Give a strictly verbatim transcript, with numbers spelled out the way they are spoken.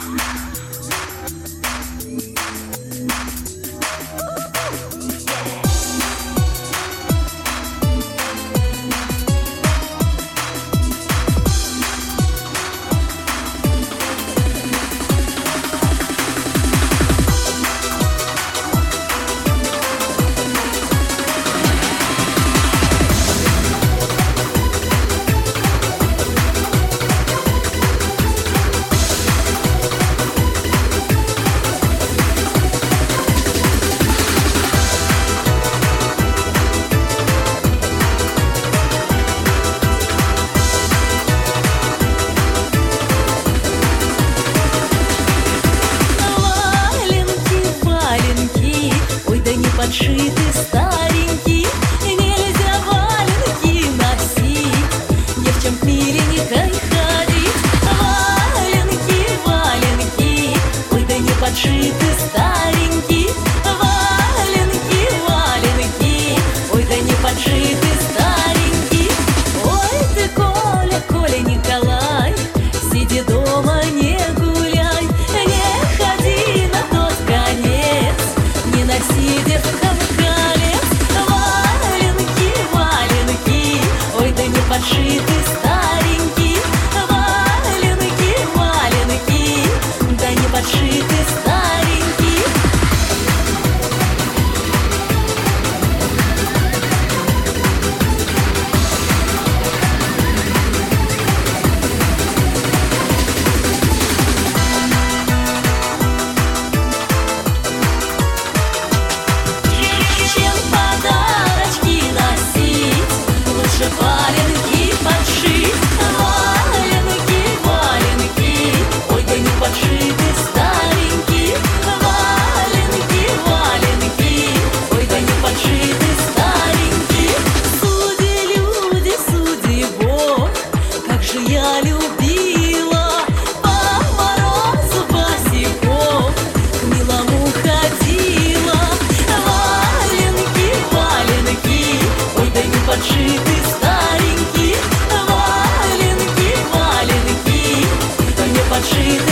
Подшиты старенькие, нельзя валенки носить, девчам в миленькой ходить. Валенки, валенки, ой, да не подшиты старенькие. Валенки, валенки, ой, да не подшиты старенькие. Ой ты, Коля, Коля Николай, сиди дома, не гуляй, не ходи на тот конец, не носи девкам колец. Валенки, валенки, ой, да не подшиты старенькие. Валенки, валенки, да не подшиты старенькие. Чем подарочки носить, лучше валенки подшить. Валенки, валенки, ой, да не подшиты старенькие. Валенки, валенки, ой, да не подшиты старенькие. Суди, люди, суди, Бог, как же я любила по морозу босиком, к милому ходила. Валенки, валенки, ой, да не подшиты старенькие. Валенки, валенки, да не подшиты